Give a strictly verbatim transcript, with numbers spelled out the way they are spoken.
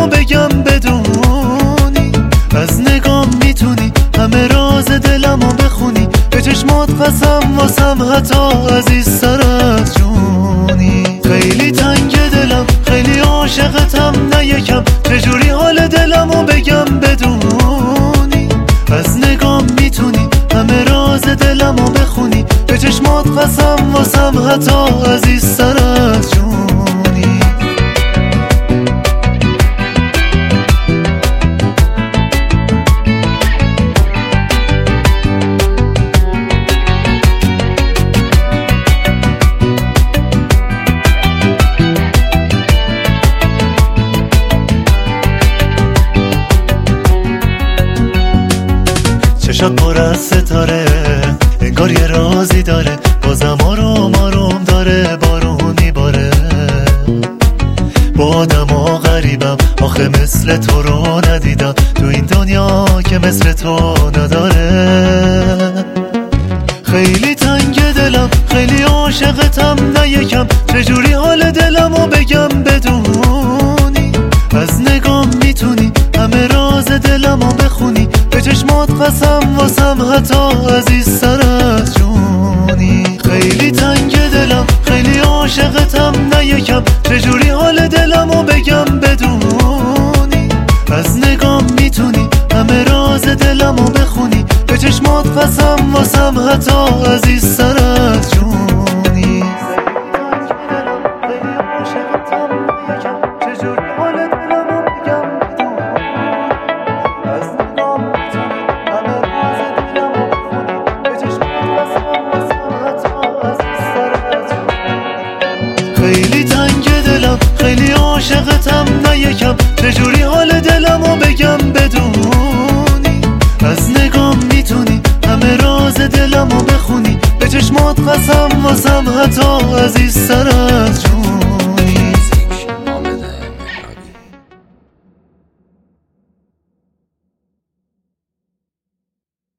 دلمو بگم بدونی، از نگام میتونی همه راز دلمو بخونی، به چشمات قسم واسم حتی عزیزتر از جونی. خیلی تنگ دلم، خیلی عاشقتم، نه یکم چجوری حال دلمو بگم بدونی، از نگام میتونی همه راز دلمو بخونی، به چشمات قسم واسم حتی عزیزتر از جونی. چشات پر از ستاره، انگار یه رازی داره، بازم آروم آروم داره بارون میباره. با آدما غریبم، آخه مثل تو رو ندیدم تو این دنیا که مثل تو نداره. خیلی تنگ دلم، خیلی عاشقتم، نه یکم چجوری حال دلمو بگم بدونی، از نگام میتونی همه راز دلمو بخونی، به چشمات قسم واسم حتی عزیزتر از جونی. خیلی تنگ دلم، خیلی عاشقتم، نه یکم چجوری حال دلمو بگم بدونی، از نگام میتونی همه راز دلمو بخونی، به چشمات قسم واسم حتی عزیزتر از جونی. خیلی تنگ دلم، خیلی عاشقتم، نه یکم چجوری حال دلمو بگم بدونی، از نگام میتونی همه راز دلمو بخونی، به چشمات قسم واسم حتی عزیزتر از جون.